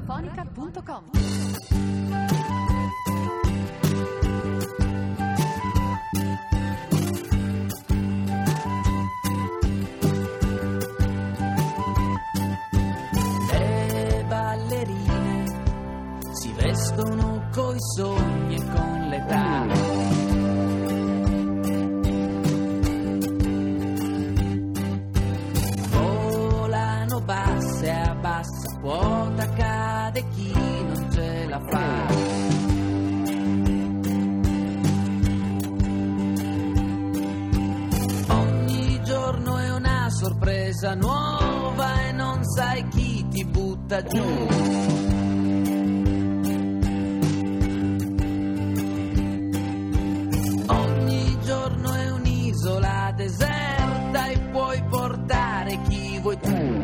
radiofonica.com. Le ballerine si vestono coi sogni e con l'età. Volano basse a bassa quota, cade chi non ce la fa. Ogni giorno è una sorpresa nuova e non sai chi ti butta giù. Ogni giorno è un'isola deserta e puoi portare chi vuoi tu.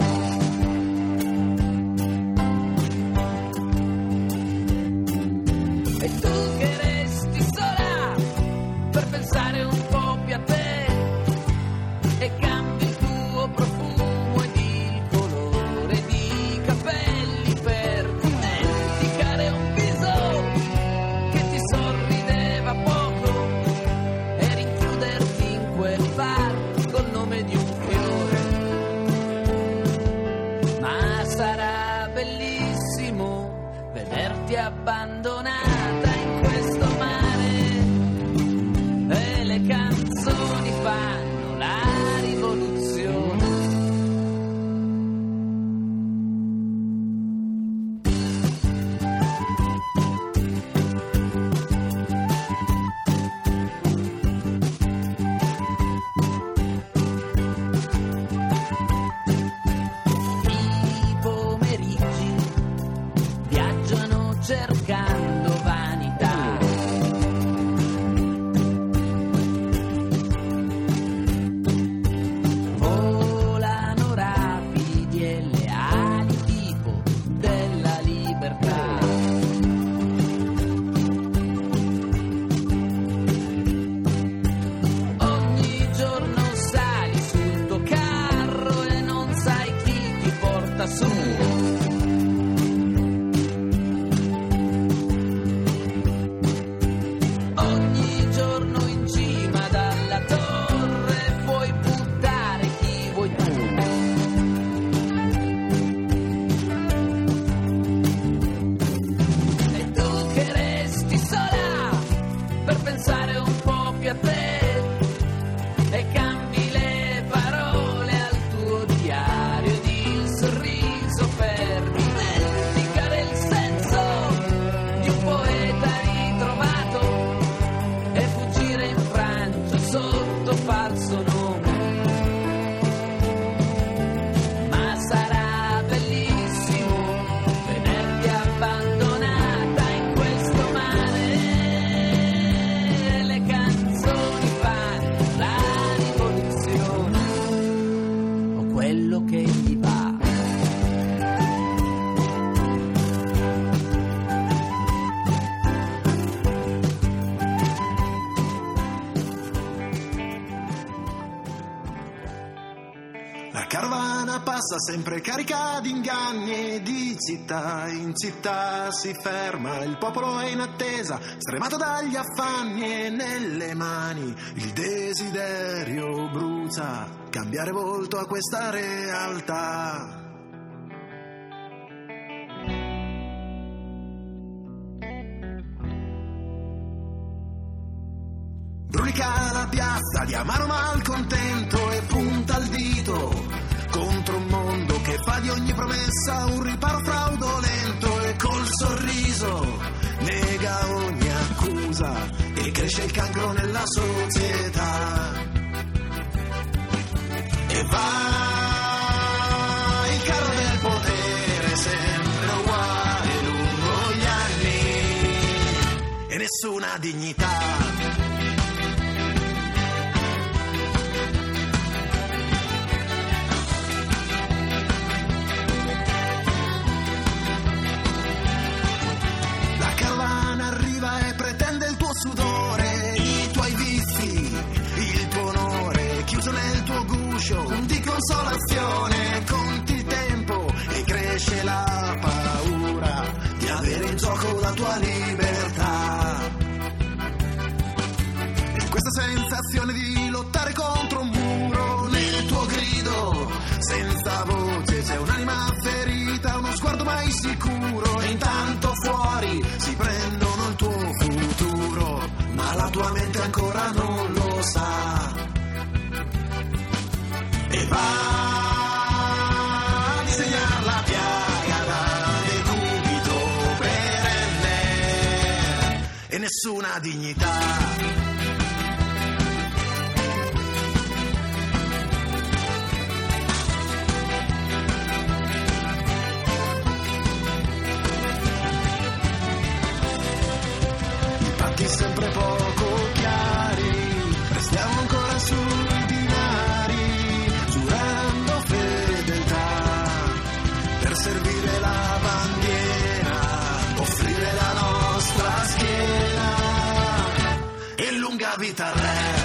E tu che resti sola per pensare un po' più a te e cambi il tuo profumo ed il colore di capelli per dimenticare un viso che ti sorrideva poco e rinchiuderti in quel bar col nome di un fiore. Ma sarà bellissimo vederti abbandonata in questo mare e le canzoni fanno la rivoluzione. I pomeriggi viaggiano cercando vanità. Volano rapidi e leali tipo della libertà. Ogni giorno sali sul tuo carro e non sai chi ti porta su. Ogni giorno in cima dalla torre puoi buttare chi vuoi tu. E tu che resti sola per pensare un po' più a te e cambi le parole al tuo diario ed il sorriso per dimenticare il senso di un poeta ritrovato e fuggire in Francia sotto falso nome. Ma sarà bellissimo vederti abbandonata in questo mare. Le canzoni fanno la rivoluzione o quello che ti va. La carovana passa sempre carica di inganni e di città in città si ferma, il popolo è in attesa, stremato dagli affanni e nelle mani il desiderio brucia, cambiare volto a questa realtà. Brulica la piazza di amaro malcontento e punta il dito contro un mondo che fa di ogni promessa un riparo fraudolento e col sorriso nega ogni accusa e cresce il cancro nella società. E va il carro del potere sempre uguale lungo gli anni e nessuna dignità. Arriva e pretende il tuo sudore, i tuoi vizi, il tuo onore, chiuso nel tuo guscio di consolazione. Conti il tempo e cresce la paura la tua libertà. E questa sensazione di lottare contro un muro, nel tuo grido senza voce c'è un'anima ferita, uno sguardo mai sicuro, e intanto fuori si prendono il tuo futuro, ma la tua mente ancora non lo sa. E va a disegnare la piaga da decubito perenne e nessuna dignità. Sempre poco chiari, restiamo ancora sui binari, giurando fedeltà per servire la bandiera, offrire la nostra schiena e lunga vita al re.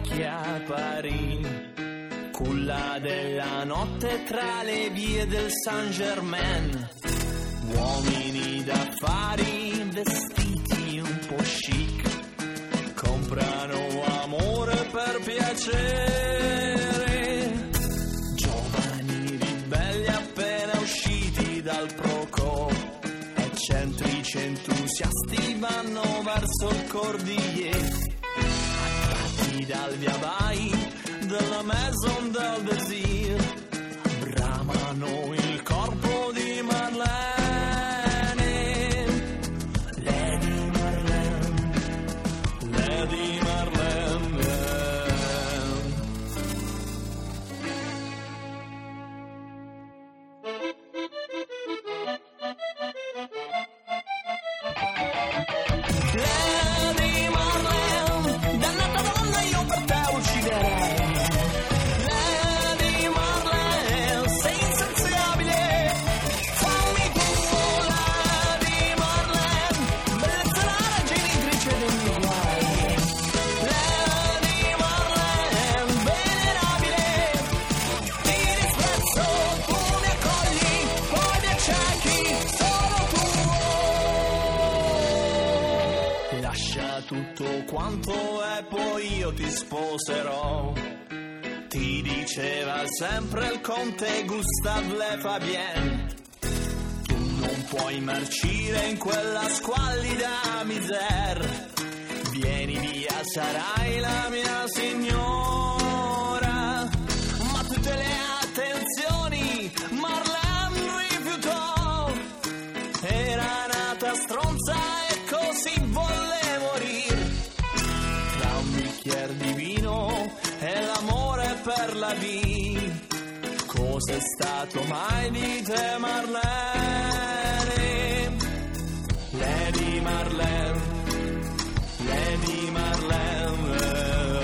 vecchia Parì, culla della notte tra le vie del Saint-Germain, uomini d'affari vestiti un po' chic, comprano amore per piacere, giovani ribelli appena usciti dal Procò, eccentrici entusiasti vanno verso il Cordiglier, attratti dal via vai della Maison del Désir, bramano il corpo di Marlene, Lady Marlene, Lady Marlene. Lady Marlene, dannata donna, io per te ucciderei. Lady Marlene, sei insaziabile, fammi tu, Lady Marlene, bellezza rara, genitrice dei miei guai. Lady Marlene, venerabile, ti disprezzo, tu mi accogli, poi mi accechi, sono tuo. Lascia tutto quanto e poi io ti sposerò, ti diceva sempre il conte Gustave Le Fabien. Tu non puoi marcire in quella squallida misère, vieni via, sarai la mia signora. Ma tutte le attenzioni Marlene rifiutò, era nata stronza e così volle morire. Tra un bicchiere di vino e l'amore per la vita, cos'è stato mai di te, Marlene? Lady Marlene, Lady Marlene.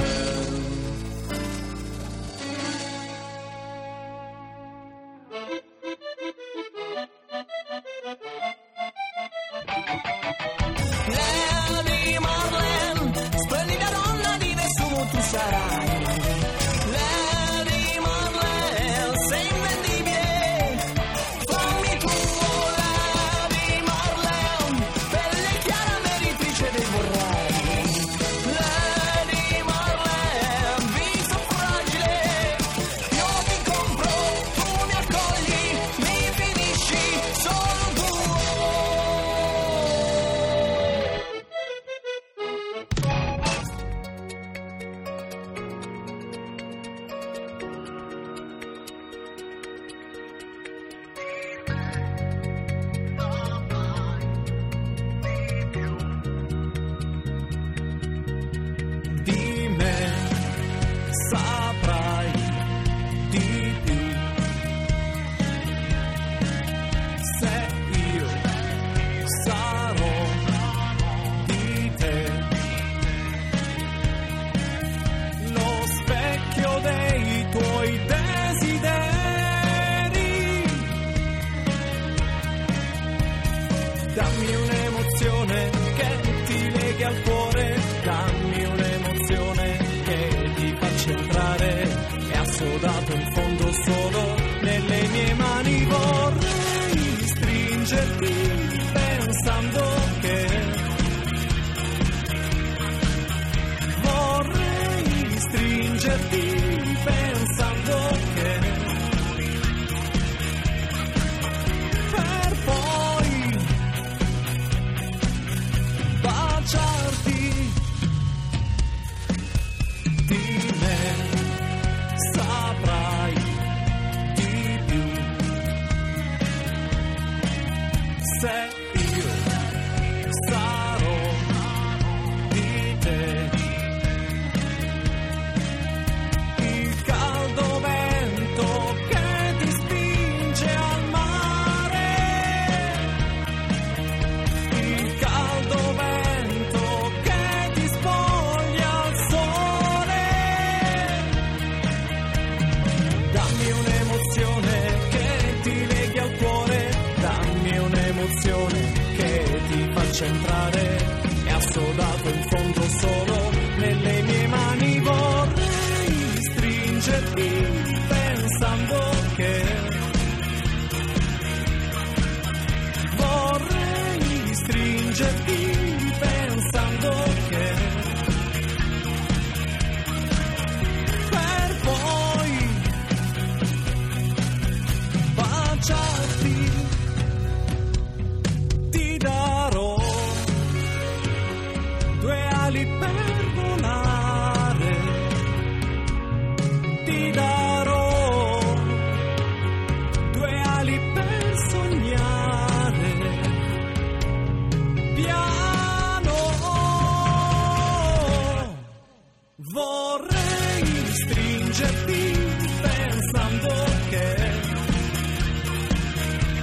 Lady Marlene, splendida donna di nessuno tu sarai. Lady Marlene, sei invendibile, fammi tu, Lady Marlene, bella e chiara, meritrice dei vorrei. stringerti pensando che per poi baciarti. Ti darò 2 ali per volare, ti darò 2 ali per sognare, piano vorrei stringerti pensando che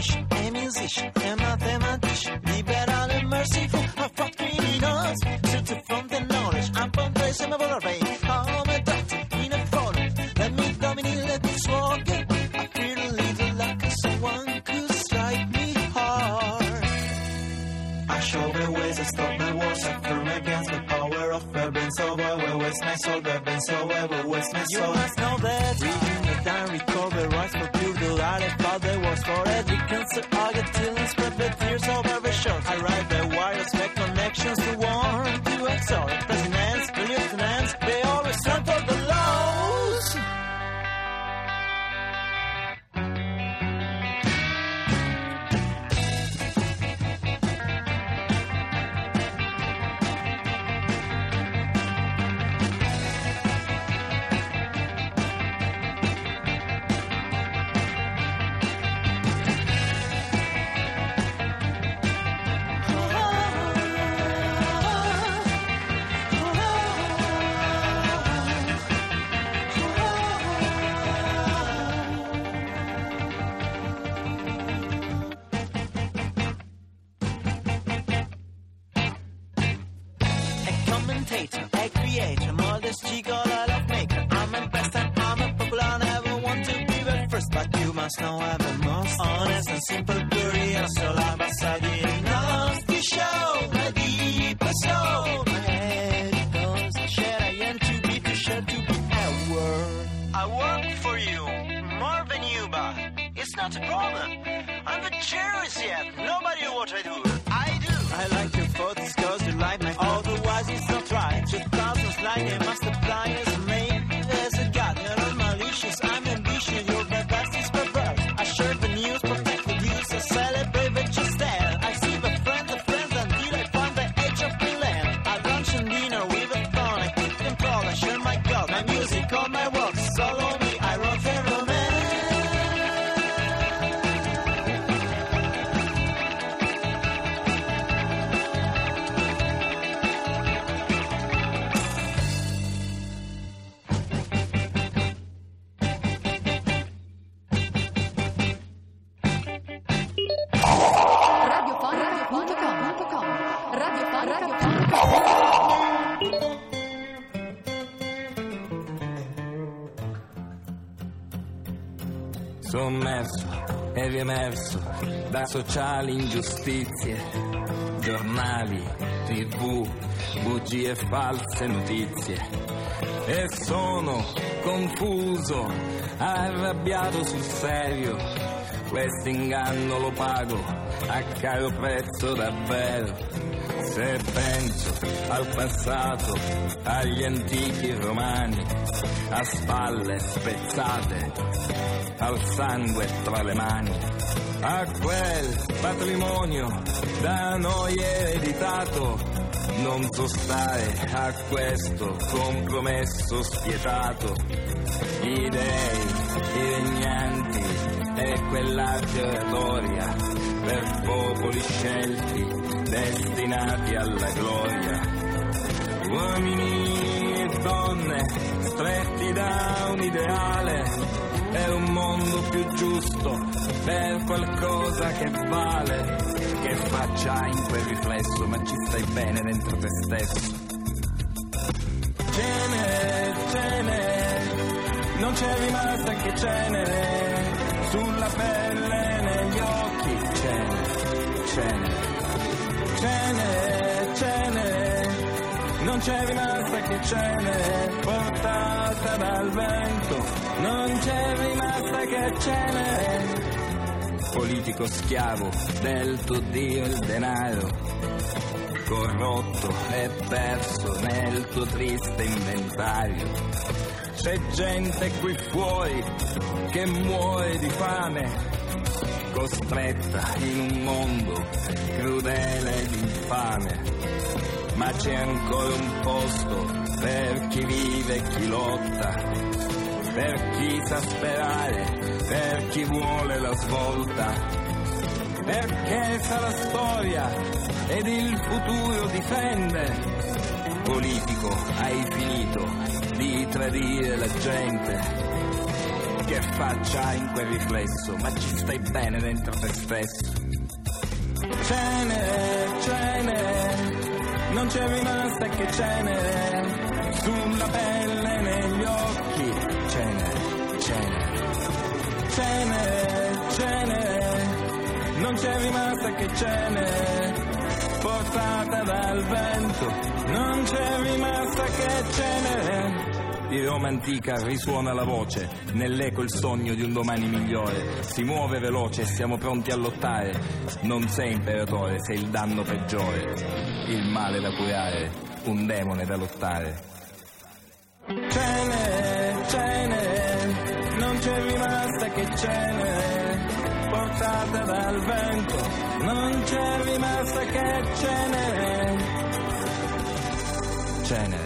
politician, a musician, a mathematician, liberal and merciful, I fought criminals, searching from the knowledge, I'm from place, I'm a array, I'm a doctor in a forum, let me dominate, let me swallow, I feel a little like someone could strike me hard. I show the ways, I stop my wars, I firm against the power of urban, so I will waste my soul, urban, so I will waste my soul. You must know that, reading the time, recall the rights for pure I fought the wars for every cancer, I get till and spread the tears of every shore. I ride the wires, make connections to warn, to exhort presidents, to lieutenants, they always stand for the laws. A creator, a modest chico, a love maker. I'm a best and I'm a popular, I never want to be the first, but you must know I'm the most honest and simple, curious. So I'm beside you enough to show my deepest soul. My head knows the share I am to be, to share to be our. I work for you, more than you, but it's not a problem. I'm not serious yet, nobody know what I do. I do. I like your photos cause you like my otherwise it's not right. 2000s like a multiply as a name as a god. You're all malicious, I'm ambitious, you're the best is perverse. I share the news, protect the views, I celebrate but just there. I see the friends until I find the edge of the land. I lunch and dinner with a phone, I keep control, I share my God, my music, all my works, it's all on me, I wrote the romance. Sommerso e riemerso da sociali ingiustizie, giornali, TV, bugie e false notizie. E sono confuso, arrabbiato sul serio, questo inganno lo pago a caro prezzo davvero. Se penso al passato, agli antichi romani, a spalle spezzate, al sangue tra le mani, a quel patrimonio da noi ereditato, non so stare a questo compromesso spietato. Gli dei, i regnanti e quell'arte oratoria per popoli scelti destinati alla gloria. Uomini e donne stretti da un ideale per un mondo più giusto, per qualcosa che vale, che faccia in quel riflesso ma ci stai bene dentro te stesso. Cenere, cenere, non c'è rimasta che cenere, sulla pelle, negli occhi, cenere, cenere. Cenere, cenere, non c'è rimasta che cenere, portata dal vento, non c'è rimasta che cenere. Politico schiavo del tuo Dio il denaro, corrotto e perso nel tuo triste inventario. C'è gente qui fuori che muore di fame, costretta in un mondo crudele ed infame, ma c'è ancora un posto per chi vive e chi lotta, per chi sa sperare, per chi vuole la svolta, perché sa la storia ed il futuro difende. Politico, hai finito di tradire la gente, che faccia hai in quel riflesso, ma ci stai bene dentro te stesso. Cenere, cenere, non c'è rimasta che cenere, sulla pelle, negli occhi, cenere, cenere, cenere, cenere, non c'è rimasta che cenere, portata dal vento, non c'è rimasta che cenere. Di Roma antica risuona la voce, nell'eco il sogno di un domani migliore, si muove veloce e siamo pronti a lottare, non sei imperatore, sei il danno peggiore, il male da curare, un demone da lottare. Cenere, cenere, non c'è rimasta che cenere, portata dal vento, non c'è rimasta che cenere, cenere.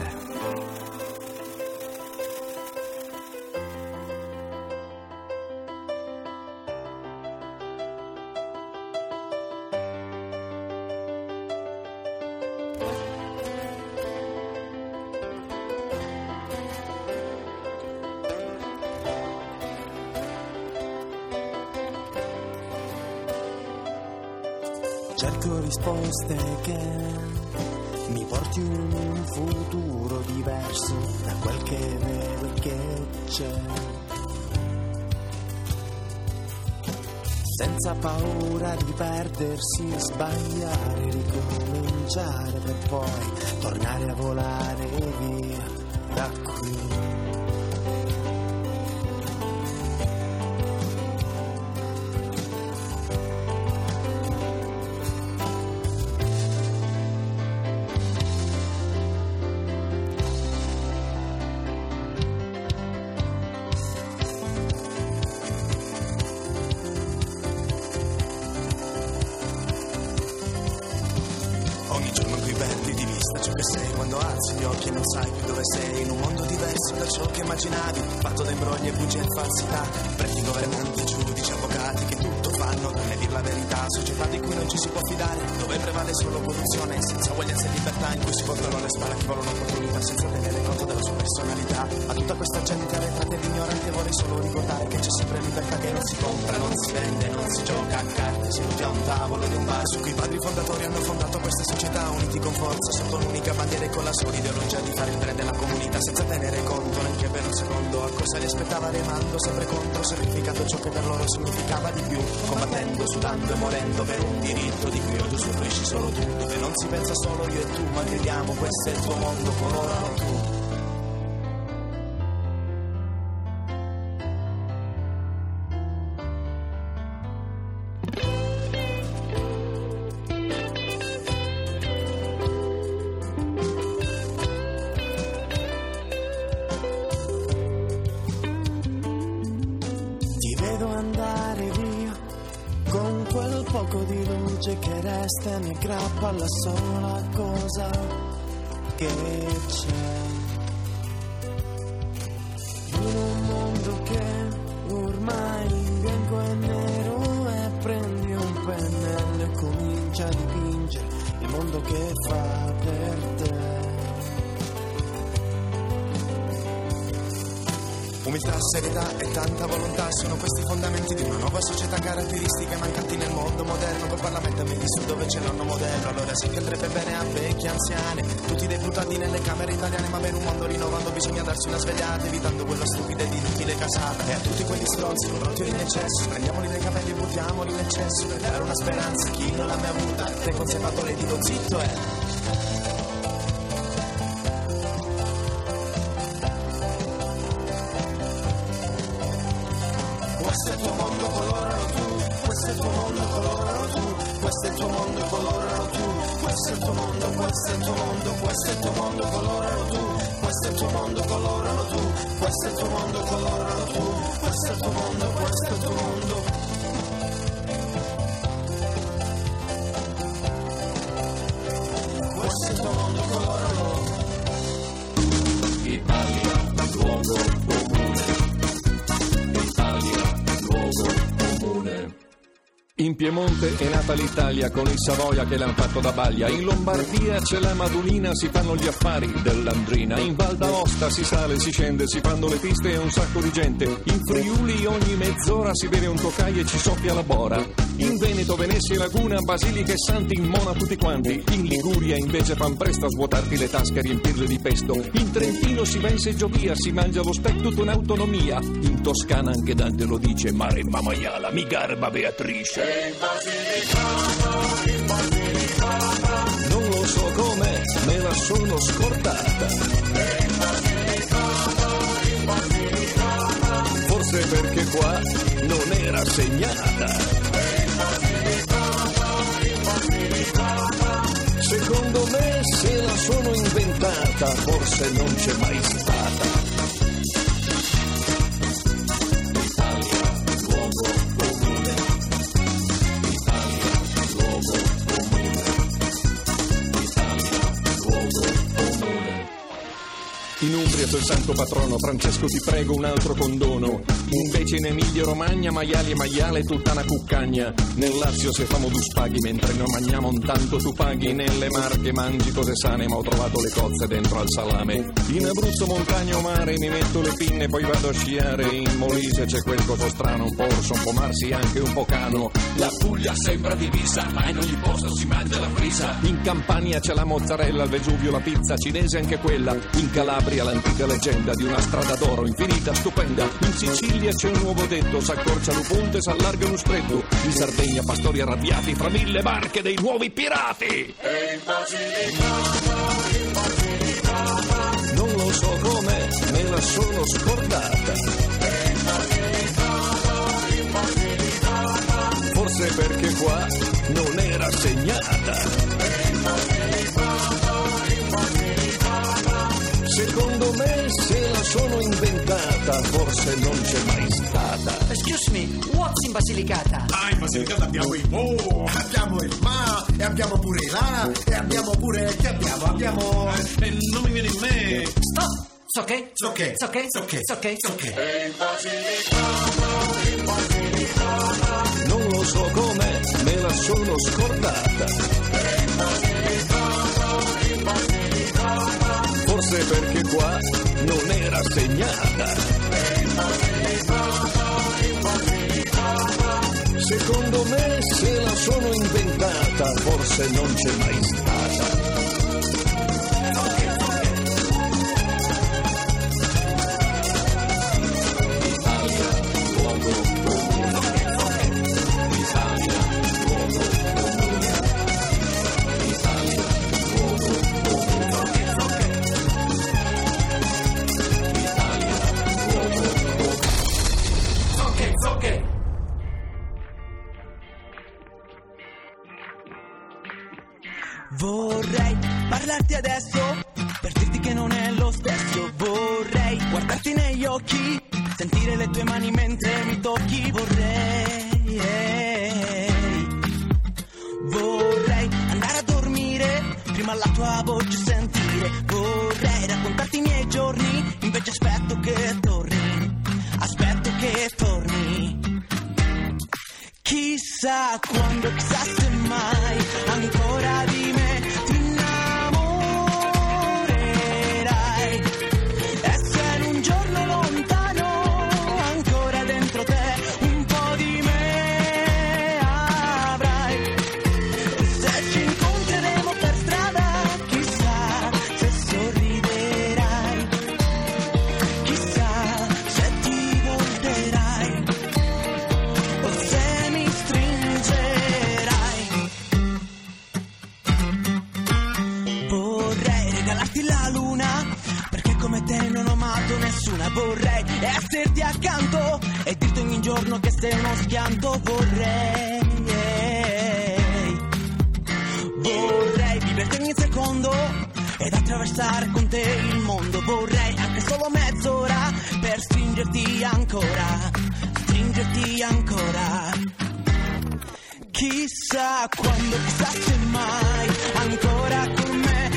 Cerco risposte che mi porti un futuro diverso da quel che vedo e che c'è. Senza paura di perdersi, sbagliare, ricominciare per poi tornare a volare via da qui. Immaginavi, fatto da imbrogli e bugie e falsità, preti governanti, giudici, avvocati che tutto fanno tranne dir la verità, società di cui non ci si può fidare, dove prevale solo corruzione, senza uguaglianza e libertà, in cui si portano le spalle a chi vuole un'opportunità senza tenere conto della sua personalità. A tutta questa gente arretrata ed ignorante vorrei solo ricordare che c'è sempre libertà che non si compra, non si vende, non si gioca a carte, si nutre a un tavolo di un bar su cui i padri fondatori hanno fondato questa società, uniti con forza sotto l'unica bandiera e con la sola ideologia di fare il bene della comunità, senza tenere conto neanche per un secondo a cosa li aspettava, remando sempre contro, sacrificando ciò che per loro significava di più, combattendo, sudando e morendo per un diritto di cui oggi usufruisci solo tu, dove non si pensa solo io e tu, ma crediamo questo è il tuo mondo, coloralo tu. Che resta mi aggrappa alla sola cosa che c'è in un mondo che ormai in bianco e nero, e prendi un pennello e comincia a dipingere il mondo che fa per te. Umiltà, serietà e tanta volontà sono questi fondamenti di una nuova società, caratteristiche mancanti nel mondo moderno. Poi parlamentami di su dove c'è il nonno modello, allora sì che andrebbe bene a vecchie anziane, tutti deputati nelle camere italiane, ma per un mondo rinnovando bisogna darsi una svegliata, evitando quello stupido ed inutile casata. E a tutti quegli stronzi corrotti in eccesso, prendiamoli dai capelli e buttiamoli in eccesso, per dare una speranza a chi non l'ha mai avuta. Te conservatore dico zitto questo è il tuo mondo, coloralo tu, questo è il tuo mondo, coloralo tu, questo è il tuo mondo, coloralo tu, questo è il tuo mondo, questo è il tuo mondo, questo è il tuo mondo, coloralo tu, questo è il tuo mondo, coloralo tu, questo è il tuo mondo, coloralo tu, questo è il tuo mondo, questo è il tuo mondo. Questo è il tuo mondo, coloralo. Italia, luogo comune. Italia, luogo comune. In Piemonte è nata l'Italia con il Savoia che l'han fatto da baglia. In Lombardia c'è la Madulina, si fanno gli affari dell'Andrina. In Val d'Aosta si sale, si scende, si fanno le piste e un sacco di gente. In Friuli ogni mezz'ora si beve un toccai e ci soffia la bora. In Veneto, Venezia e Laguna, Basilica e Santi in mona tutti quanti. In Liguria invece fan presto a svuotarti le tasche e riempirle di pesto. In Trentino si va in seggiovia, si mangia lo speck tutto in autonomia. In Toscana anche Dante lo dice, Maremma maiala, mi garba Beatrice. Non lo so come, me la sono scordata. Forse perché qua non era segnata. Secondo me se la sono inventata, forse non c'è mai stata. In Umbria c'è il santo patrono, Francesco ti prego un altro condono. Invece in Emilia Romagna, maiali e maiale tutta una cuccagna. Nel Lazio se famo due spaghi, mentre noi mangiamo un tanto tu paghi. Nelle Marche mangi cose sane, ma ho trovato le cozze dentro al salame. In Abruzzo, montagna o mare, mi metto le pinne poi vado a sciare. In Molise c'è quel coso strano, un po' orso, un po' marsi, anche un po' cano. La Puglia sembra divisa, ma in ogni posto si mangia la frisa. In Campania c'è la mozzarella, il Vesuvio, la pizza cinese anche quella. In Calabria l'antica leggenda di una strada d'oro infinita, stupenda. In Sicilia c'è un nuovo detto, s'accorcia lo ponte, s'allarga lo stretto. In Sardegna pastori arrabbiati fra 1000 barche dei nuovi pirati. Non lo so come, me la sono scordata. Forse perché qua non era segnata. Secondo me se la sono inventata, forse non c'è mai stata. Excuse me, what's in Basilicata? Ah, in Basilicata abbiamo il mo, abbiamo il ma, e abbiamo pure il la, e abbiamo pure... che abbiamo? Abbiamo... non mi viene in me. Stop! It's okay? It's okay. It's okay? It's okay. It's okay? It's okay. Non lo so come, me la sono scordata. Forse perché qua non era segnata. Secondo me se la sono inventata, forse non c'è mai stata. Vorrei parlarti adesso per dirti che non è lo stesso. Vorrei guardarti negli occhi, sentire le tue mani mentre mi tocchi. Vorrei andare a dormire, prima la tua voce sentire. Vorrei raccontarti i miei giorni, invece aspetto che torni. Aspetto che torni. Chissà quando, chissà se mai ancora di me ti innamorerai. E se in un giorno lontano ancora dentro te un po' di me avrai. E se ci incontreremo per strada, chissà se sorriderai. Chissà se ti volterai. O se non ho amato nessuna. Vorrei esserti accanto e dirti ogni giorno che sei uno schianto. Vorrei viverti ogni secondo ed attraversare con te il mondo. Vorrei anche solo mezz'ora per stringerti ancora. Stringerti ancora. Chissà quando, chissà se mai ancora con me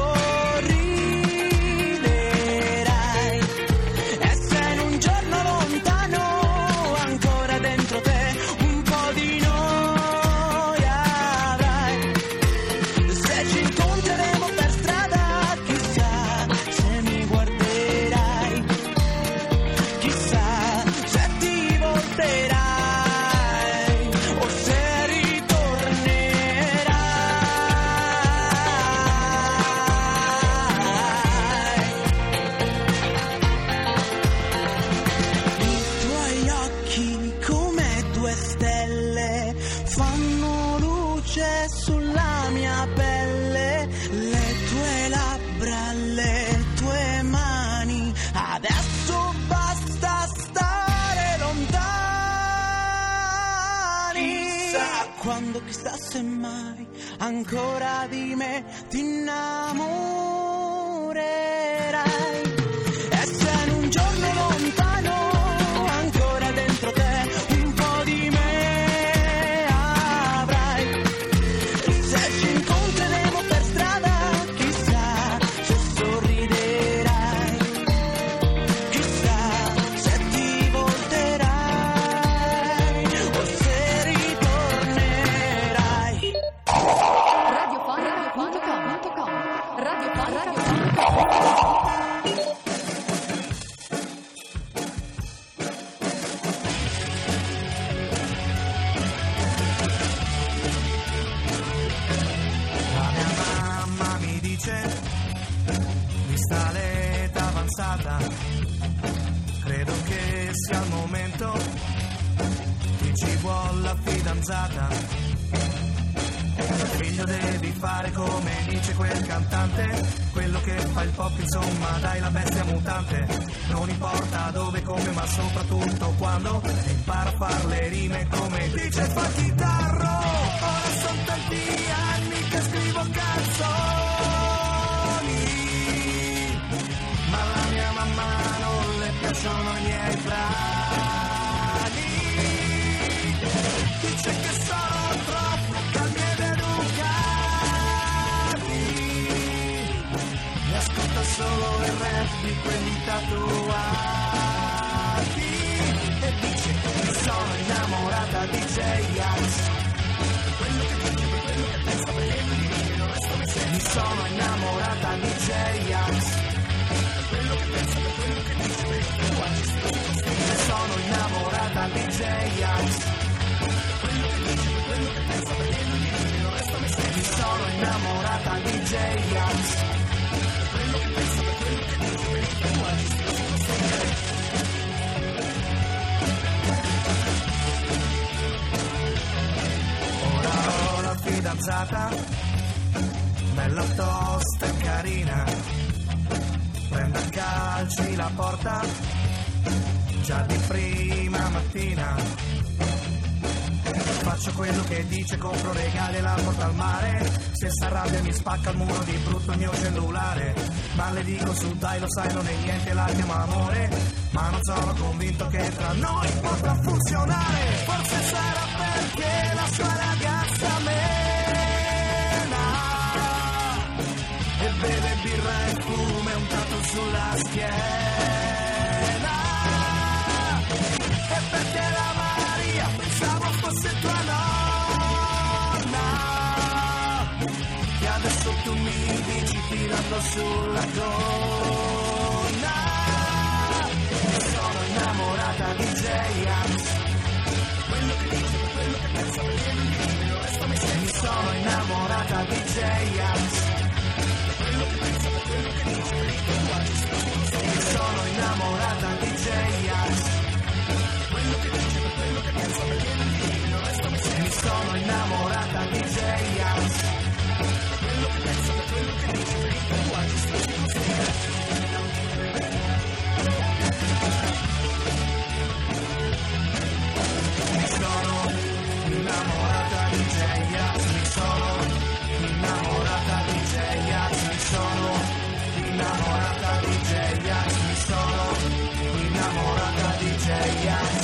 sorriderai. E se in un giorno lontano ancora dentro te un po' di noi se mai ancora di me ti innamorerai. E se in un giorno lontano ancora dentro te un po' di me avrai, se ci incontreremo per strada chissà se sorriderai, chissà se ti volterai o se ritornerai. La mia mamma mi dice, vista l'età avanzata, credo che sia il momento, ti ci vuol la fidanzata. Figlio, devi fare come dice quel cantante, quello che fa il pop, insomma dai, la bestia mutante. Non importa dove, come, ma soprattutto quando, e impara a far le rime come dice fa chitarro. Ora sono tanti anni che scrivo canzoni, ma alla mia mamma non le piacciono i miei brani. Dice che sono troppo calmi ed educati, mi ascolta solo il rap di quelli tatuati, e dice che sono innamorata di J-Ax. Mi sono innamorata di J-Ax. Mi sono innamorata di J-Ax. Mi sono innamorata di J-Ax. Ora ho la fidanzata, bella tosta e carina, prende a calci la porta già di prima mattina. Faccio quello che dice, compro regali e la porto al mare. Se s'arrabbia mi spacca il muro di brutto il mio cellulare. Ma le dico su dai, lo sai, non è niente, la chiamo amore. Ma non sono convinto che tra noi potrà funzionare. Forse sarà perché la sua ragazza mena e beve birra e fumo e un tatu sulla schiena. E perché la Maria pensavo fosse tua nonna, che adesso tu mi dici tirando sulla gonna. Mi sono innamorata di J-Ax. Mi sono innamorata di J-Ax. Mi sono innamorata di J-Ax. Mi sono innamorata di J-Ax. Mi sono innamorata di J-Ax. Mi sono innamorata di J-Ax. Mi sono innamorata di J-Ax. Mi sono innamorata di J-Ax.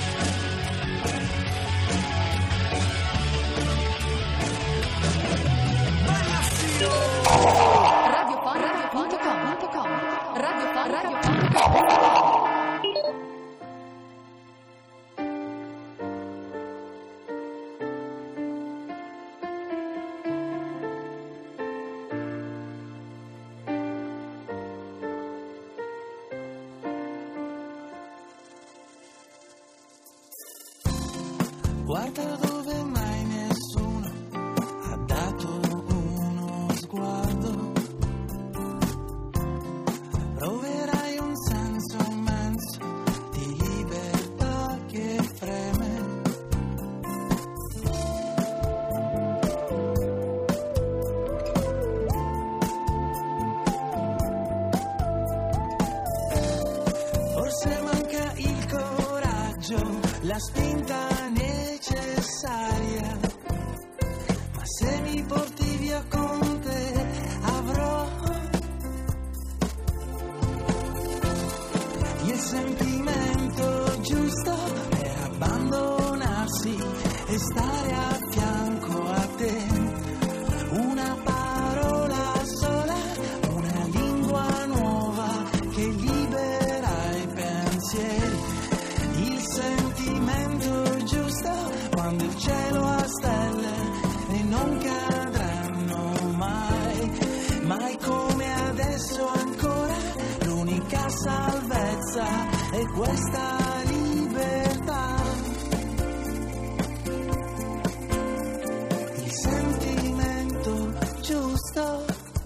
Guarda dove mai nessuno ha dato uno sguardo, proverai un senso immenso di libertà che freme. Forse manca il coraggio, la spinta necessaria se mi porti via con te avrò il sentimento giusto per abbandonarsi e stare a fianco a te. Una parola sola, una lingua nuova che libera i pensieri. Il sentimento giusto quando il cielo ha stelle e non cadranno mai, mai come adesso ancora. L'unica salvezza è questa libertà. Il sentimento giusto.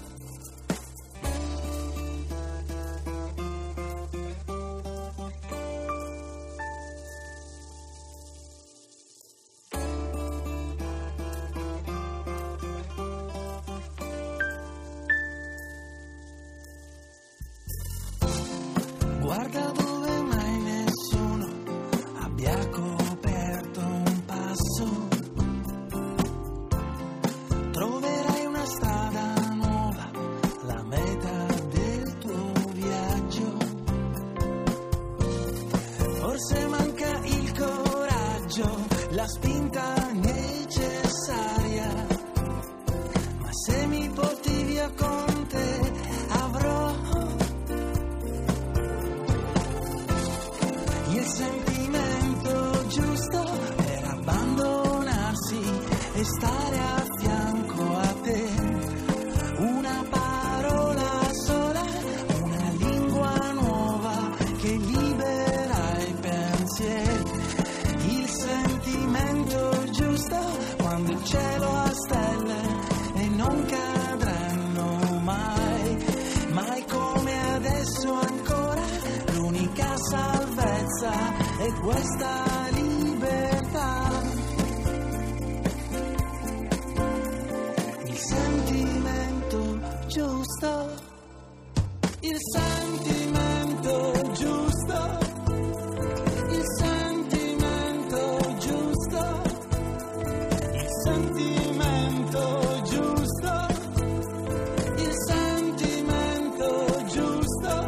Guarda dove mai nessuno abbia coperto un passo. Troverai una strada nuova, la meta del tuo viaggio. Forse manca il coraggio, la spinta necessaria, ma se mi porti via con te avrò il sentimento giusto per abbandonarsi e stare a fianco a te. Una parola sola, una lingua nuova che libera i pensieri. Il sentimento giusto quando il cielo ha stelle e non cadranno mai, mai come adesso ancora. L'unica salvezza è questa libertà. Il sentimento giusto. Il sentimento giusto. Il sentimento giusto. Il sentimento giusto. Il sentimento giusto.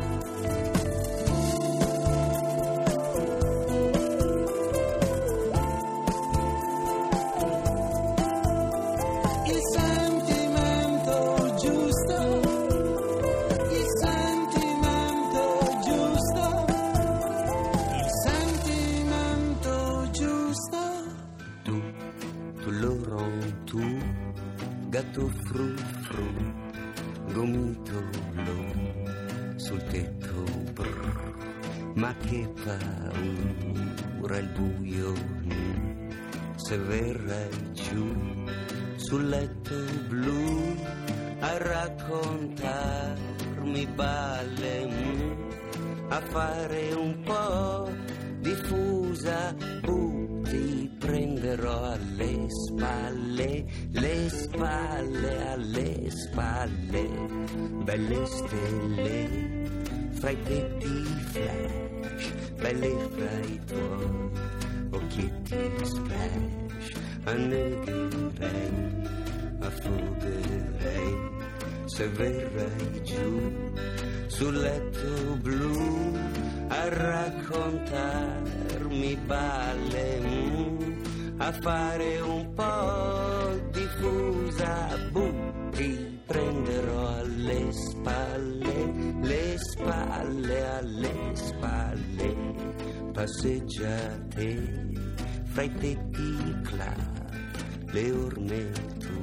Il sentimento giusto, il sentimento giusto, il sentimento giusto. Tu loro, tu, gatto fru fru, gomitolo sul tetto, brr, ma che paura il buio, se verrai giù sul letto blu a raccontarmi balle, a fare un po' diffusa, ti prenderò alle spalle, le spalle alle spalle, belle stelle fra i tetti flash, belle fra i tuoi occhietti splash, annegherei, affogherei se verrai giù sul letto blu a raccontarmi balle, a fare un po' diffusa, ti prenderò alle spalle, le spalle alle spalle, passeggiate fra i tetti club, le orme tu,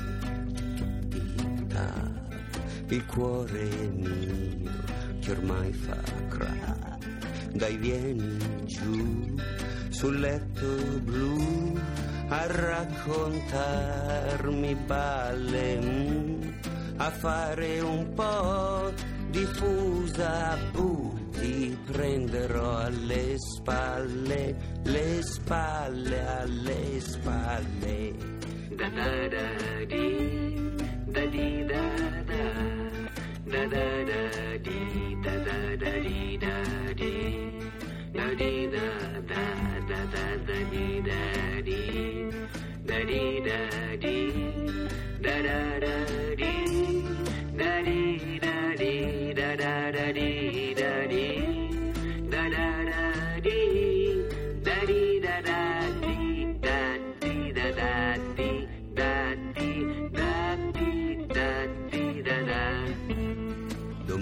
il cuore mio che ormai fa crack, dai vieni giù sul letto blu a raccontarmi balle, a fare un po' diffusa, ti prenderò alle spalle, le spalle alle spalle, da da da di, da di da da, da da da di, da da da di da di, da di da da da da da di da di, da di da di.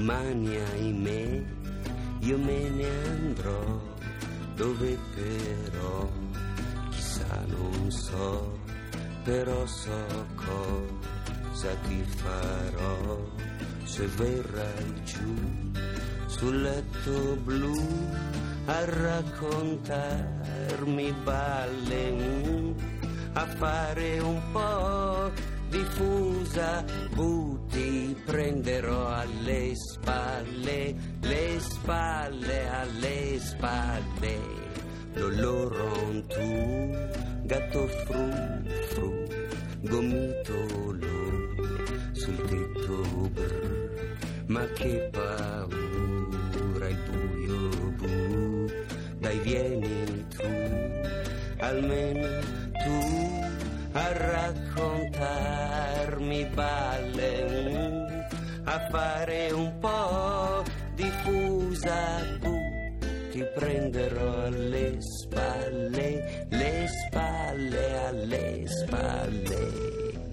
domani ahimè io me ne andrò, dove però chissà non so, però so cosa ti farò se verrai giù sul letto blu a raccontarmi balle, a fare un po' di fusa, ti prenderò alle spalle, le spalle alle spalle, l'olloron tu, gatto fru fru, gomitolo sul tetto brr, ma che paura il buio bu, dai vieni tu, almeno tu, a raccontarmi balle, a fare un po' di fusa, ti prenderò alle spalle, le spalle alle spalle.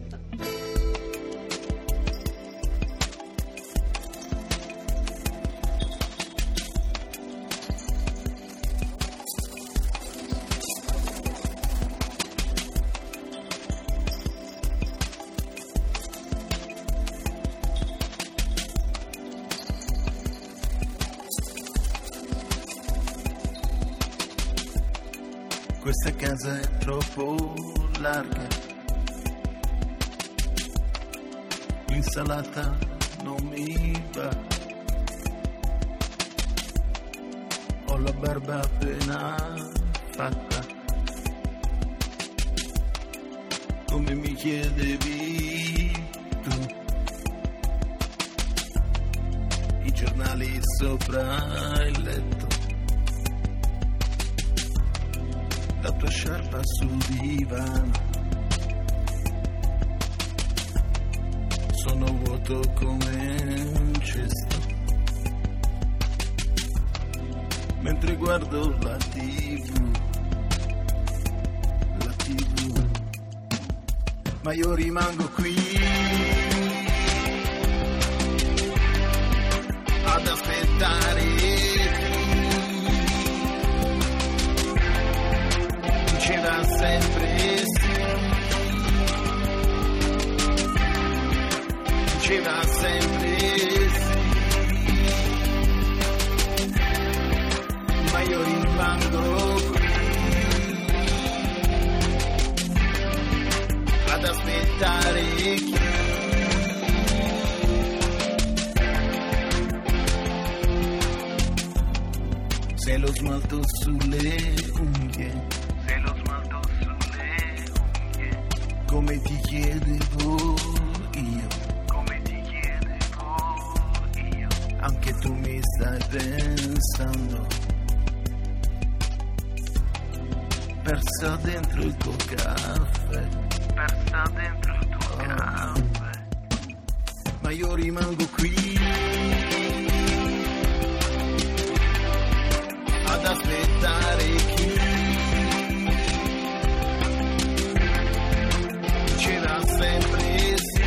Questa casa è troppo larga, l'insalata non mi va, ho la barba appena fatta, come mi chiedevi tu, i giornali sopra il letto, la tua sciarpa sul divano, sono vuoto come un cesto, mentre guardo la TV, ma io rimango qui ad aspettare. Diceva sempre sì, diceva sempre sì, ma io rimango qui ad aspettare chi. Se lo smalto sulle unghie, come ti chiedevo io, anche tu mi stai pensando, persa dentro il tuo caffè, ma io rimango qui ad aspettare chi. Diceva sempre sì,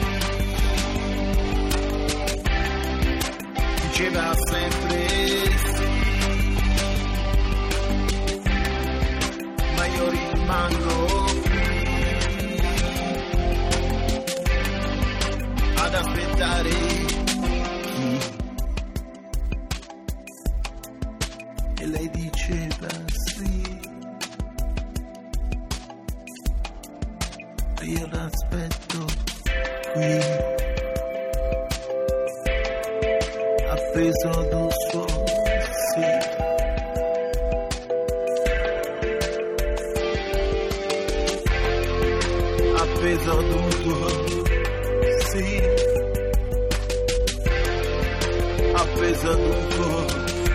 diceva sempre sì, ma io rimango qui ad aspettare chi. E lei diceva sì, io l'aspetto qui, appeso ad un suo sì, appeso ad un tuo sì, appeso ad un tuo,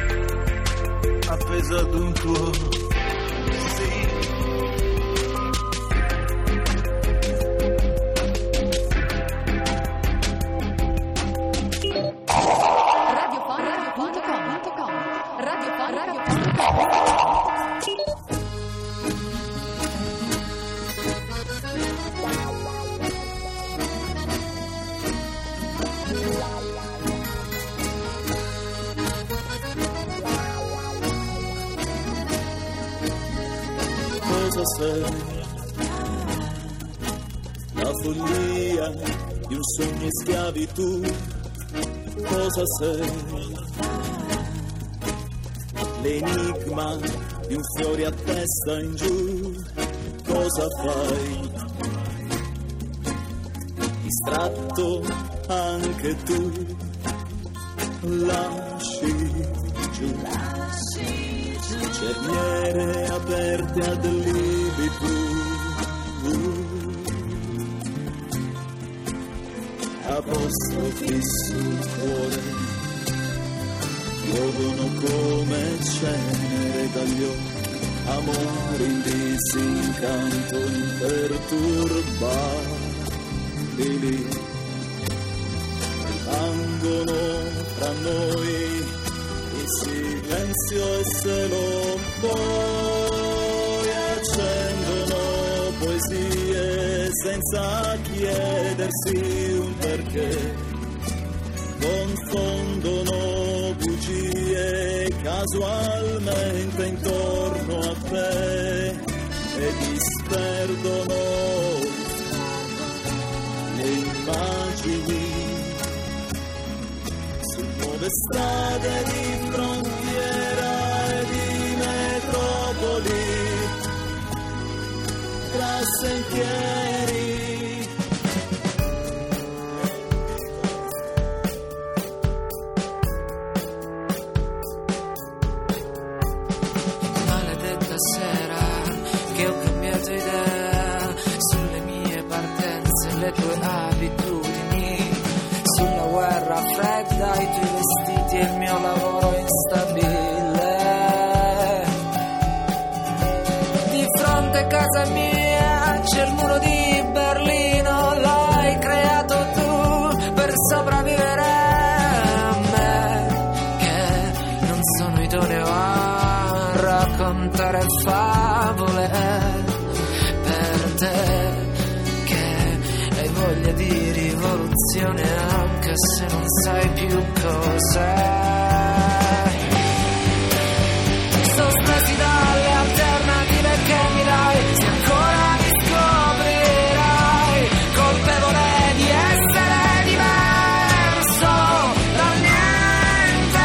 appeso ad un tuo sì. sei? La follia di un sogno in schiavitù, cosa sei? L'enigma di un fiore a testa in giù, cosa fai? Distratto anche tu, lasci giù cerniere aperte ad libido, apostrofi sul cuore piovono come cenere dagli occhi, amori in disincanto imperturbabili rimangono tra noi in silenzio e se lo poi accendono poesie senza chiedersi un perché, confondono bugie casualmente intorno a te e disperdono le immagini su nuove strade di frontiera e di metropoli, tra sentieri. Maledetta sera che ho cambiato idea sulle mie partenze, le tue abitudini, sulla guerra fredda, i tuoi vestiti e il mio lavoro instabile. Di fronte a casa mia c'è il muro di Berlino, l'hai creato tu per sopravvivere a me, che non sono idoneo a raccontare favole per te, che hai voglia di rivoluzione anche se non sai più cos'è. Sospesi dalle alternative che mi dai, se ancora mi scoprirai colpevole di essere diverso dal niente.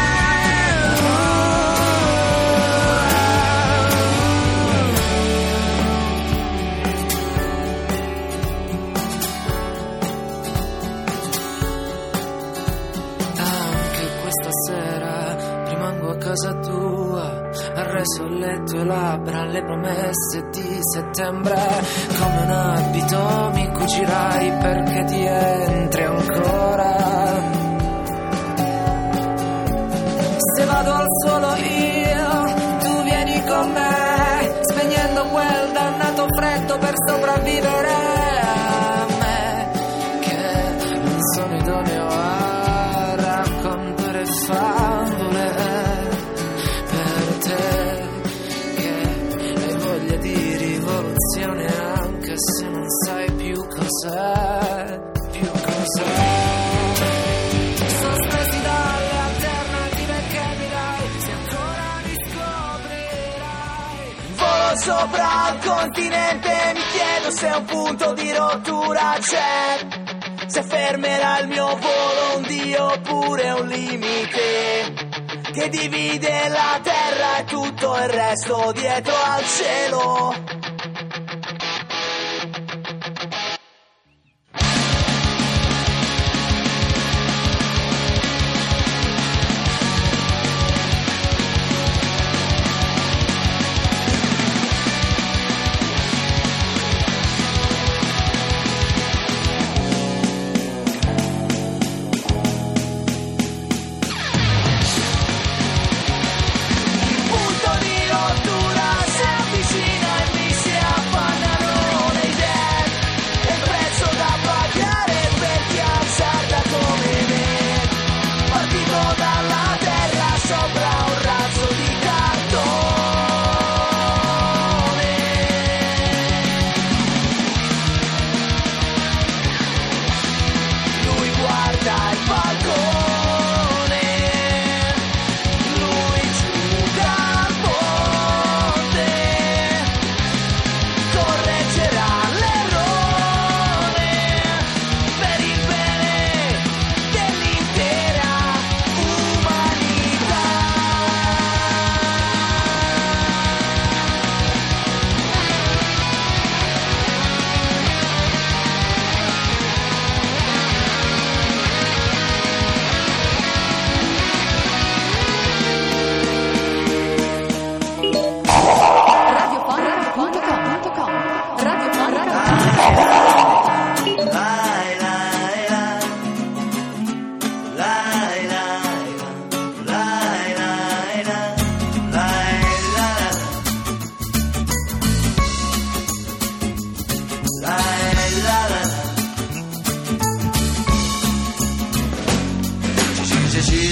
Anche questa sera rimango a casa tua, arreso alle tue labbra, alle promesse di settembre. Come un abito mi cucirai perché ti entri ancora. Se vado al suolo io, tu vieni con me, spegnendo quel dannato freddo per sopravvivere a me, che non sono idoneo a raccontare favole per te, che hai voglia di rivoluzione anche se non sai più cos'è, più cos'è. Sospesi dalle alternative che mi dai, se ancora mi scoprirai. Volo sopra il continente, mi chiedo se un punto di rottura c'è, se fermerà il mio volo un dio oppure un limite che divide la terra e tutto il resto dietro al cielo. Punto di rottura si avvicina e mi si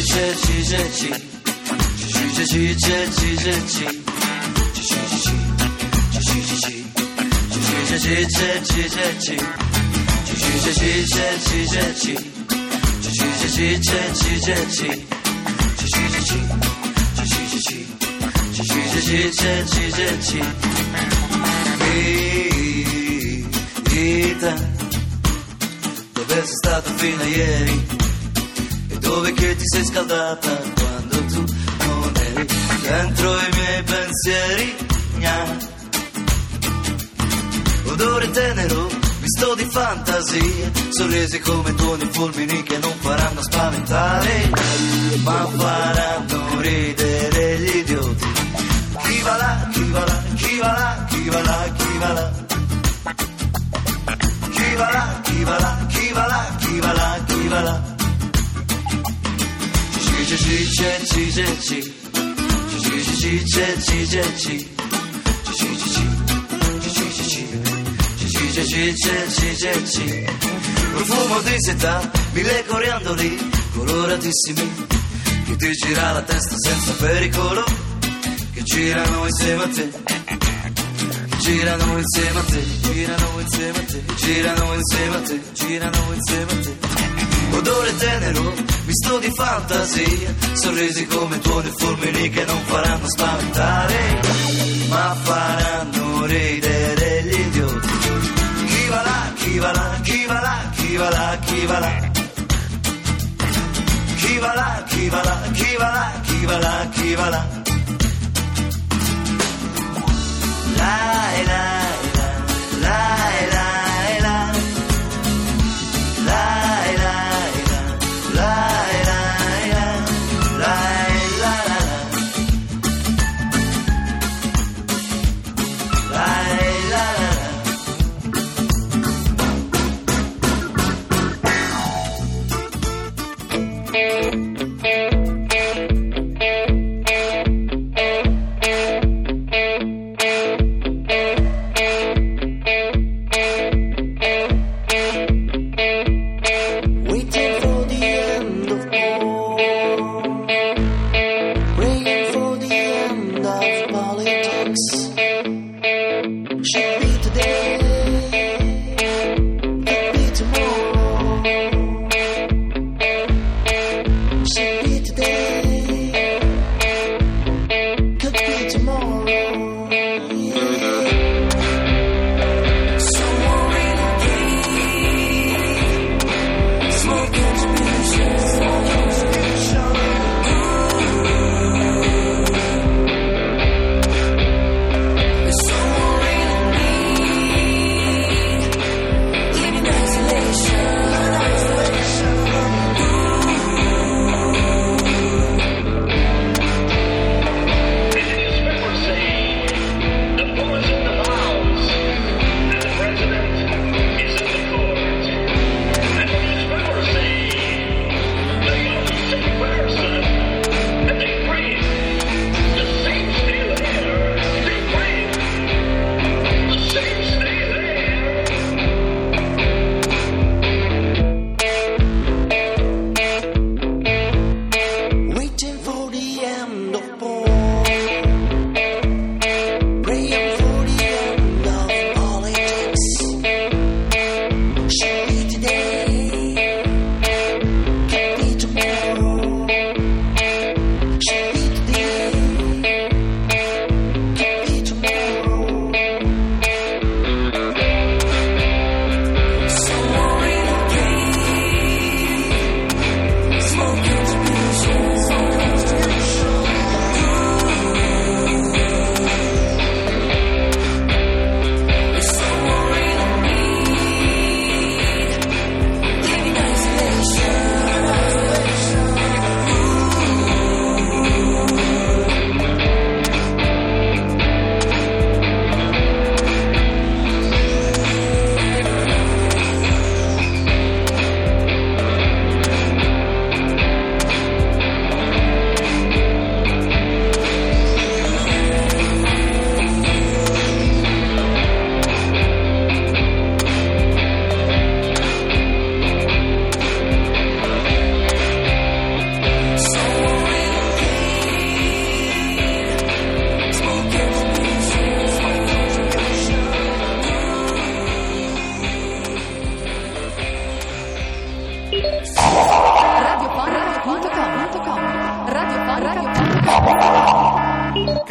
Vita, dove sei stato fino a ieri? E dove che ti sei scaldata quando tu non eri dentro i miei pensieri? Odore tenero, visto di fantasia, sorrisi come tuoni fulmini che non faranno spaventare, ma faranno ridere gli idioti. Chi va là, chi va là, chi va là, chi va là, chi va là? Chi va là, chi va là, chi va là, chi va là, chi va là? Profumo di seta, 1000 coriandoli coloratissimi che ti gira la testa senza pericolo, che girano insieme a te, girano insieme a te, girano insieme a te, girano insieme a te, girano insieme a te. Odore tenero, visto di fantasia, sorrisi come tuoni fulmini che non faranno spaventare, ma faranno ridere gli idioti. Chi va là, chi va là, chi va là, chi va là, chi va là? Chi va là, chi va là, chi va là, chi va là, chi va là? Lai lai lai lai lai lai lai lai lai lai lai lai.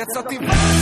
cazzotti.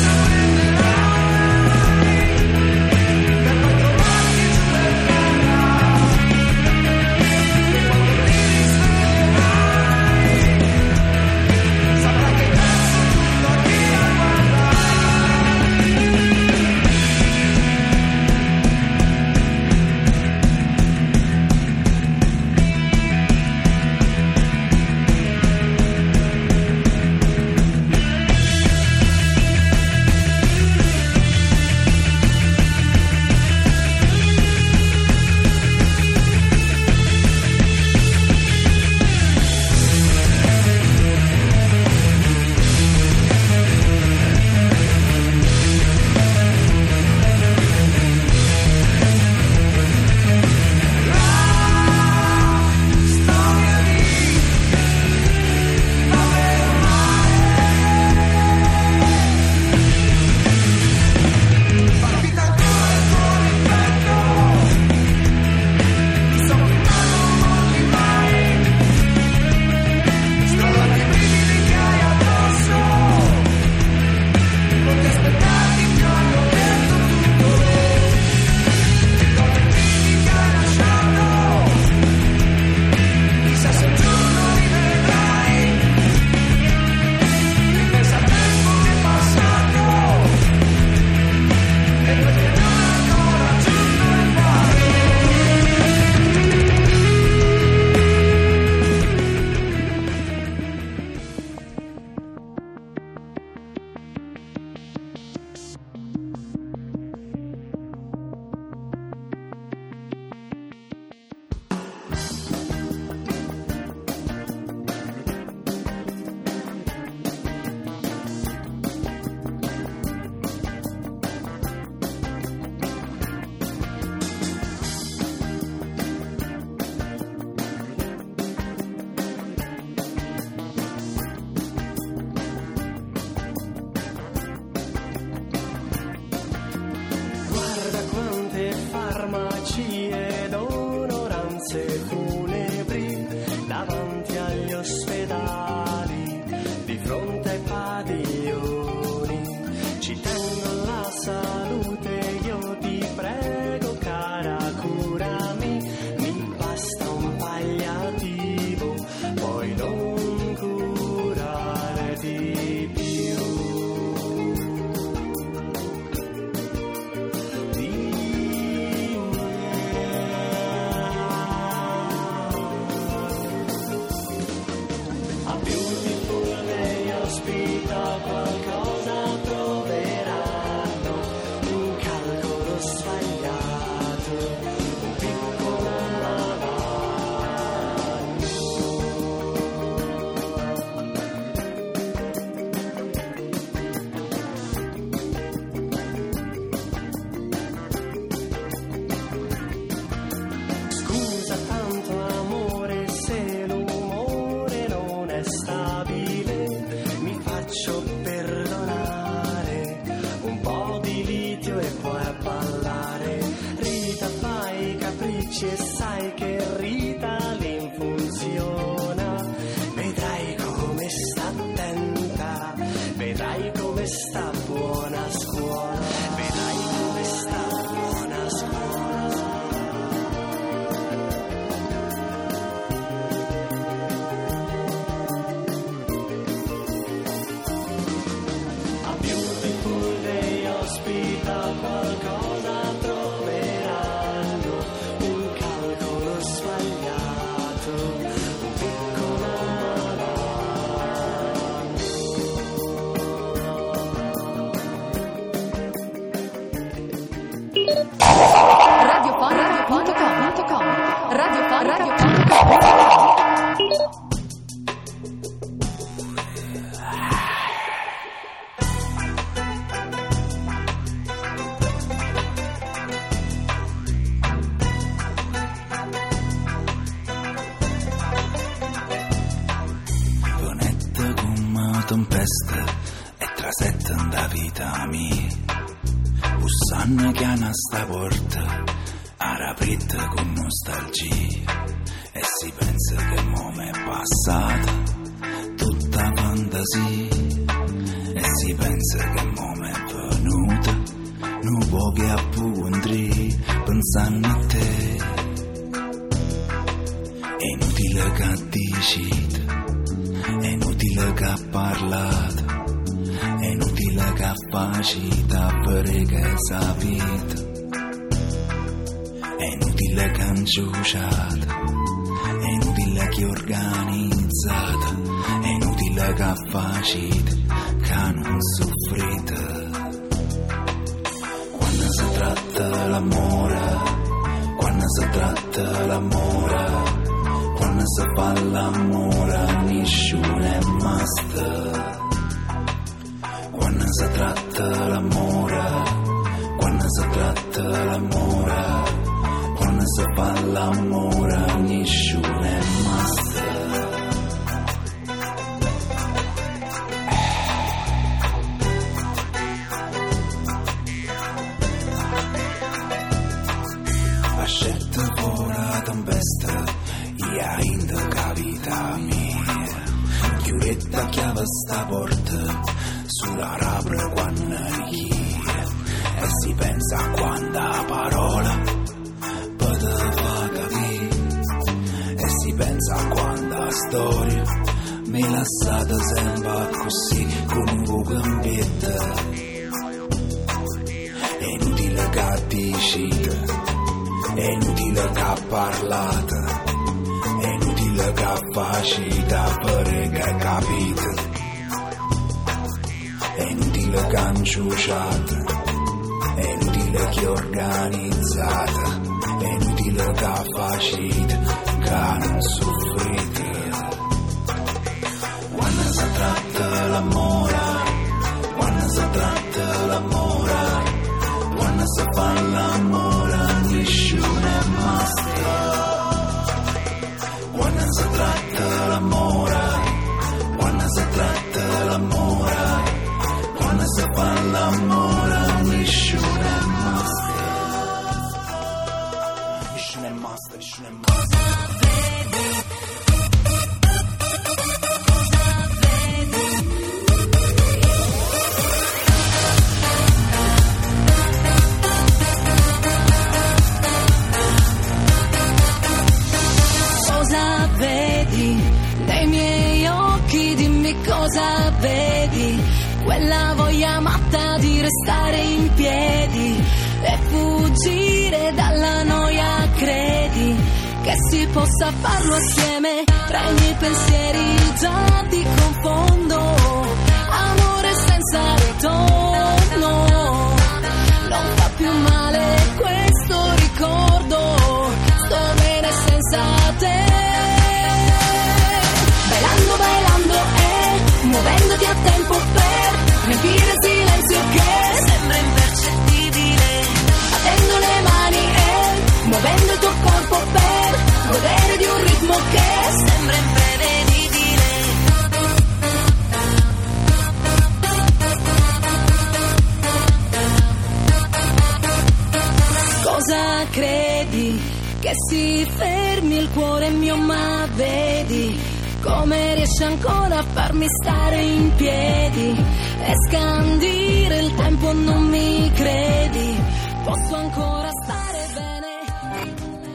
E sai che Ritalin funziona, vedrai come sta attenta, vedrai come sta buona a scuola, vedrai come sta buona a scuola. A Beautiful Day ospita qualcosa troveranno, un calcolo sbagliato, un piccolo radiofonica.com radiofonica.com. Bonetta come tempesta e trasettano da vita mia. Bussanno che hanno sta porta, arapetta con nostalgia. E si pensa che mo' è passata tutta sta fantasia e si pensa che mo' m'è venuta, non può che appuntri pensando a te. È inutile che dici, è inutile che parlate, è inutile che facita perché sapete, è inutile che inciuciate, è inutile che organizzate, è inutile che facite, che non soffrite. Quando si tratta l'amore, quando si tratta l'amore, quando si fa l'amore nessuno è master. Quando si tratta l'amore, quando si tratta l'amore, quando si fa l'amore nessuno è master. Lasciate fuori la tempesta, io indica vita mia. Chiudetta chiave sta porta, sulla labbra quando richiede. E si pensa a quanta parola poteva far capire. E si pensa a quanta storia mi lasciate sempre così, con un buco in piede. È inutile che dicite, è inutile che parlate, è inutile che facite perché capite, è inutile che inciuciate, è inutile che organizzate, è inutile che facite, che non soffrite. Quando si tratta l'amore, quando si tratta l'amore, quando si fa l'amore nessuno è master. Quando si tratta l'amore, quando si tratta l'amore, quando si fa l'amore nessuno è master. Nessuno è master, nessuno è master. Cosa vedi? Quella voglia matta di restare in piedi e fuggire dalla noia, credi che si possa farlo assieme? Tra i miei pensieri già ti confondo, amore senza ritorno, non fa più male questo ricordo, sto bene senza te. Bailando, bailando muovendoti a tempo per riempire il silenzio che sembra impercettibile, battendo le mani e muovendo il tuo corpo per godere di un ritmo che sembra imprevedibile. Cosa credi? Che si fermi il cuore mio, ma vedi come riesci ancora a farmi stare in piedi e scandire il tempo, non mi credi? Posso ancora stare bene.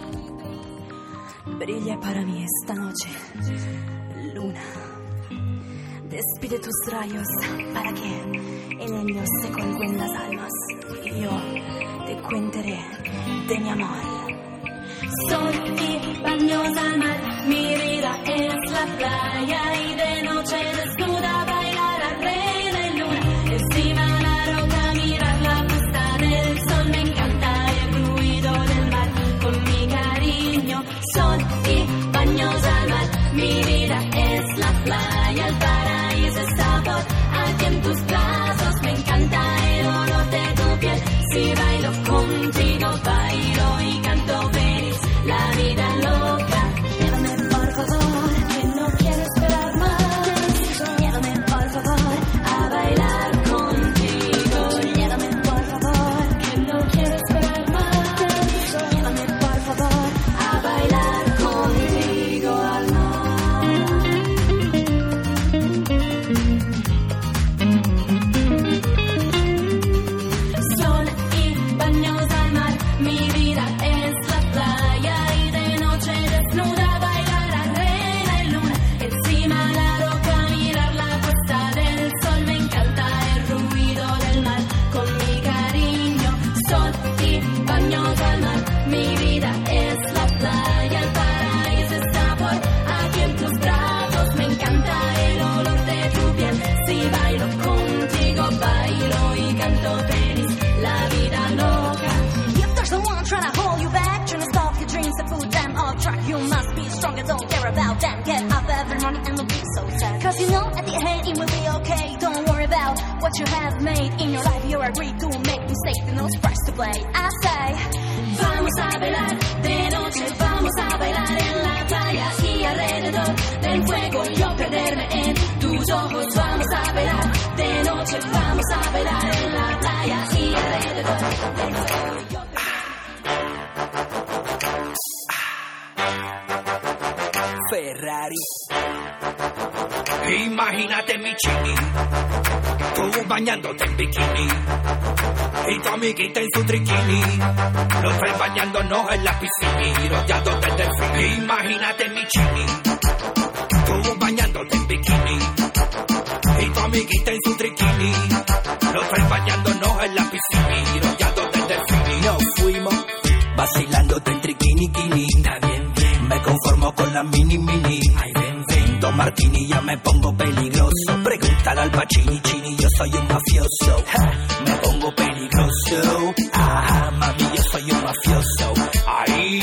Brilla para mí esta noche, luna. Despide tus rayos para que en ellos se cuenten las almas. Y yo te cuentaré de mi amor. Sol y baños al mar, mi vida es la playa y de noche desnuda bailar arena y luna. Encima la roca mirar la puesta del sol, me encanta el ruido del mar con mi cariño. Sol y baños al mar, mi vida es la playa, el paraíso es sabor aquí en tus brazos. Me encanta el olor de tu piel, si bailo contigo bailo y canto feliz. La vida loca, llévame por favor, que no quiero esperar más. Llévame por favor a bailar contigo. Llévame por favor, que no quiero esperar más. Llévame por favor a bailar contigo al mar. smart, you must be strong and don't care about them. Get up every morning and don't be so sad, cause you know at the end it will be okay. Don't worry about what you have made in your life. You agree to make mistakes and no price to play. I say, vamos a bailar de noche, vamos a bailar en la playa y alrededor del fuego yo perderme en tus ojos. Vamos a bailar de noche, vamos a bailar en la playa y alrededor del fuego yo Ferrari. Imagínate mi chini, tú bañándote en bikini y tu amiguita en su triquini, los tres bañándonos en la piscina, rodeados del delfín. Imagínate mi chini, tú bañándote en bikini y tu amiguita en su triquini, los tres bañándonos en la piscina, rodeados del delfín. Nos fuimos vacilándote en triquini-quini. Me conformo con la mini-mini. Ay, ven, ven, dos martini ya me pongo peligroso. Pregúntale al Pacini, chini, yo soy un mafioso. Ja, me pongo peligroso. Ah, mami, yo soy un mafioso. Ay,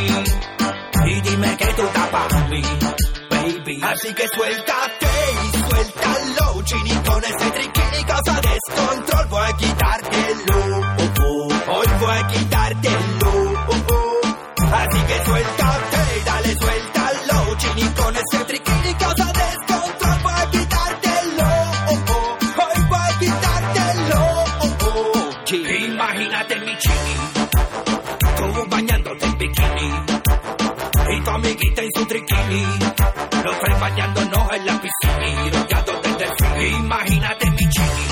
y dime que tú estás para mí, baby. Así que suéltate y suéltalo, chini, con ese triquini, causa descontrol. Voy a quitártelo, hoy voy a quitártelo, así que suéltate. Dale, suéltalo, chini, con ese triquini, causa descontrol. Voy a quitártelo, hoy voy a quitártelo. Imagínate mi chini, tú bañándote en bikini y tu amiguita en su triquini, los tres bañándonos en la piscina, rodeados del delfín. Imagínate mi chini,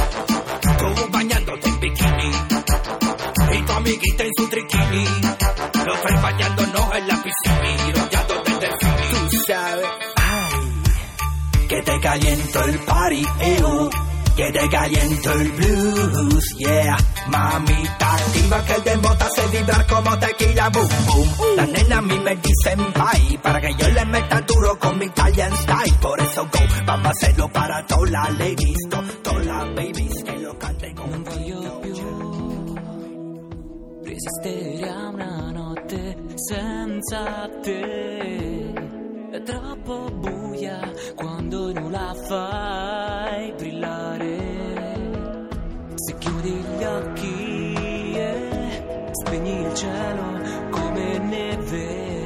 tú bañándote en bikini y tu amiguita en su triquini, los tres bañándonos en la piscina, rodeados del delfín. Tú sabes, ay, que te caliento el party, que te caliento el blues, yeah. Mamita, activa que el dembow te hace vibrar como tequila, boom, boom. Las nenas a mí me dicen bye, para que yo le meta duro con mi Italian style. Por eso go, vamos a hacerlo para todas las ladies, todas las babies que lo canten con non voglio più resistere a una notte senza te. È troppo buia quando non la fai brillare. Se chiudi gli occhi e spegni il cielo come neve,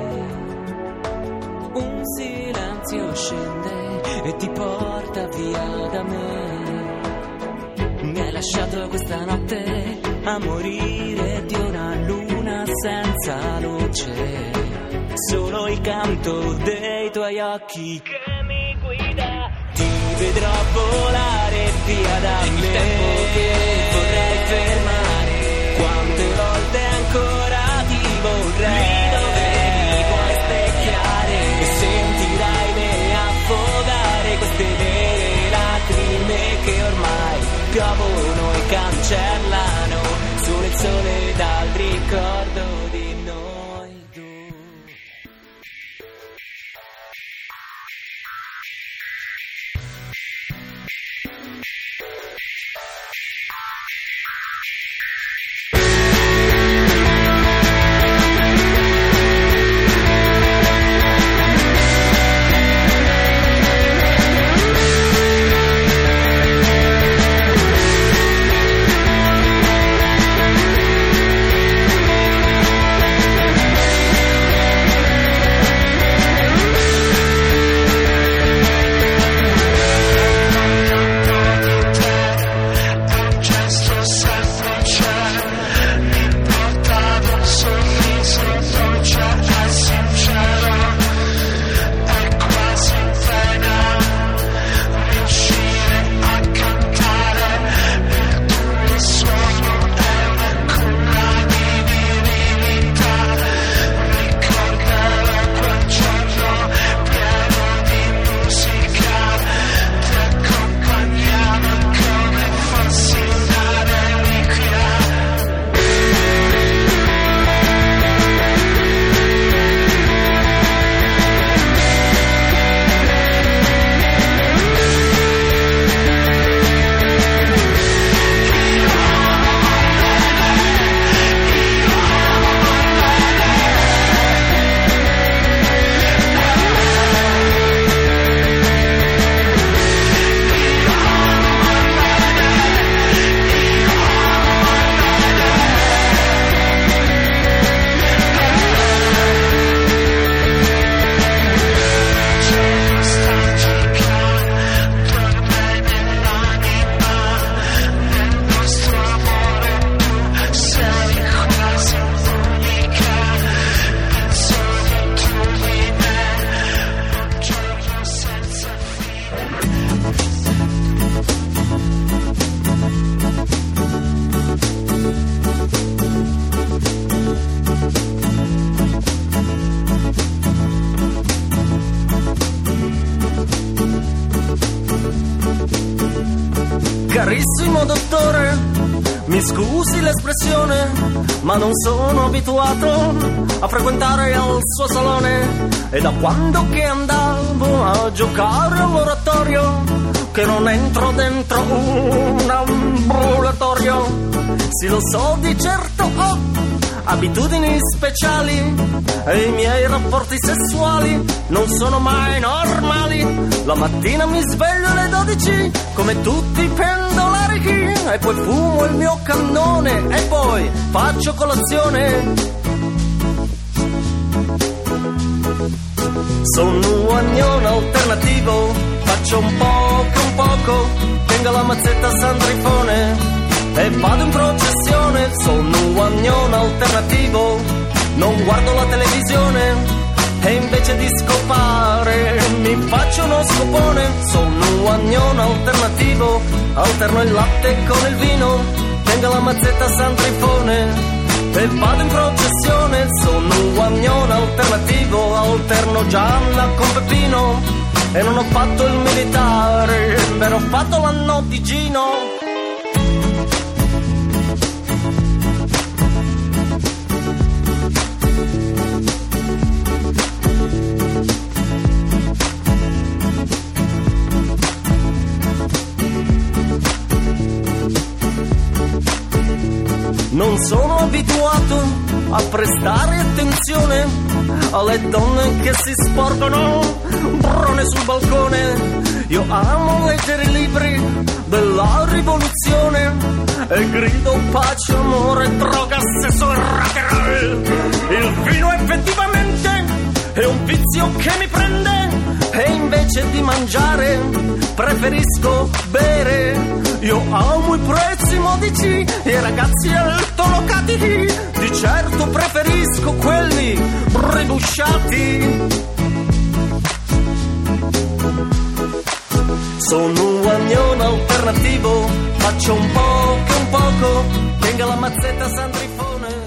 un silenzio scende e ti porta via da me. Mi hai lasciato questa notte a morire di una luna senza luce, solo il canto dei tuoi occhi che mi guida. Ti vedrò volare via da me, il tempo che vorrei fermare. Quante volte ancora ti vorrei, lì dove mi puoi specchiare e sentirai me affogare queste vere lacrime che ormai piovono e cancellano solo il sole dal ricordo di noi due. Carissimo dottore, mi scusi l'espressione, ma non sono abituato a frequentare il suo salone. E da quando che andavo a giocare all'oratorio, che non entro dentro un ambulatorio. Sì, lo so, di certo ho abitudini speciali e i miei rapporti sessuali non sono mai normali. La mattina mi sveglio alle 12 come tutti i pendolarichi e poi fumo il mio cannone e poi faccio colazione. Sono un guagnone alternativo, faccio un poco, tengo la mazzetta San Trifone e vado in processione. Sono un guagnone alternativo, non guardo la televisione e invece di scopare mi faccio uno scopone. Sono un guagnone alternativo, alterno il latte con il vino, tengo la mazzetta San Trifone e vado in processione. Sono un guagnone alternativo, alterno Gianna con Peppino e non ho fatto il militare, però ho fatto l'anno di Gino. Non sono abituato a prestare attenzione alle donne che si sporcano brone sul balcone. Io amo leggere i libri della rivoluzione e grido pace, amore, droga, sesso e rock and roll. Il vino effettivamente è un vizio che mi prende e invece di mangiare preferisco bere. Io amo i prezzi modici e i ragazzi altolocati, di certo preferisco quelli rebusciati. Sono un guagnone alternativo, faccio un poco, tengo la mazzetta San Trifone.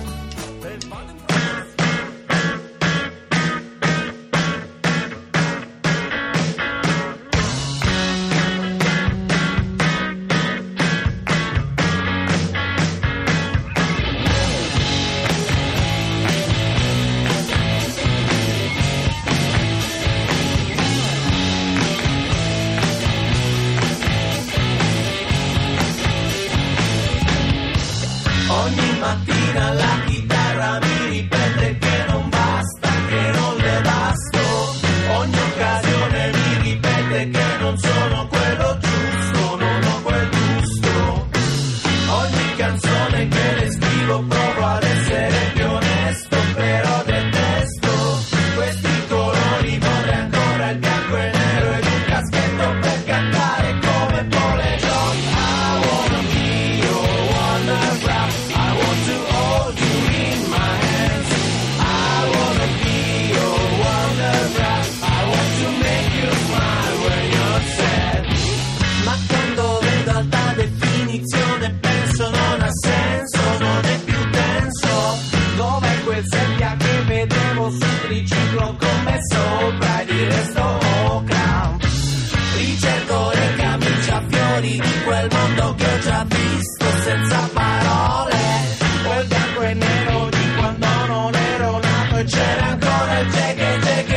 Ogni mattina la chitarra mi ripete che non basta, che non le basto. Ogni occasione mi ripete che non sono quello giusto, non ho quel gusto. Ogni canzone che le scrivo provo ad essere più onesto, però detesto questi colori, vorrei ancora il bianco e nero ed un caschetto per cantare come Pole John. I wanna be your wondergraph, I want to hold you in my hands. I wanna be your wondergraph, I want to make you smile when you're sad. Ma quando vedo alta definizione penso non ha senso, non è più denso. Dov'è quel seppia che vedevo sul triciclo con me sopra e di resto ocra? Ricerco le camicie a fiori di quel mondo che ho già visto senza parole. Quel bianco e nero di quando non ero nato e c'era ancora il jackie.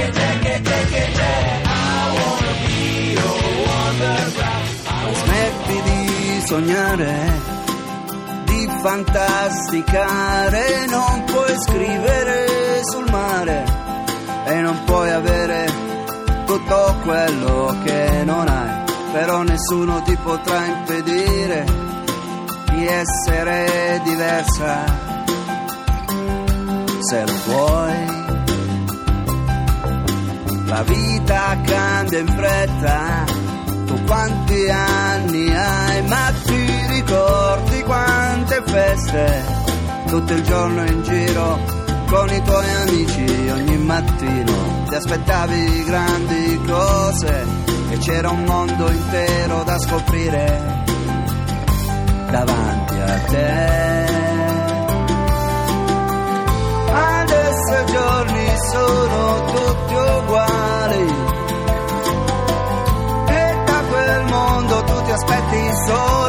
I wanna be your wondergraph. Smetti di sognare, di fantasticare, non puoi scrivere sul mare e non puoi avere tutto quello che non hai, però nessuno ti potrà impedire di essere diversa se lo vuoi. La vita cambia in fretta, tu quanti anni hai, ma ti ricordi quante feste, tutto il giorno in giro con i tuoi amici, ogni mattino ti aspettavi grandi cose e c'era un mondo intero da scoprire davanti a te. Adesso i giorni sono tutti uguali e da quel mondo tu ti aspetti solo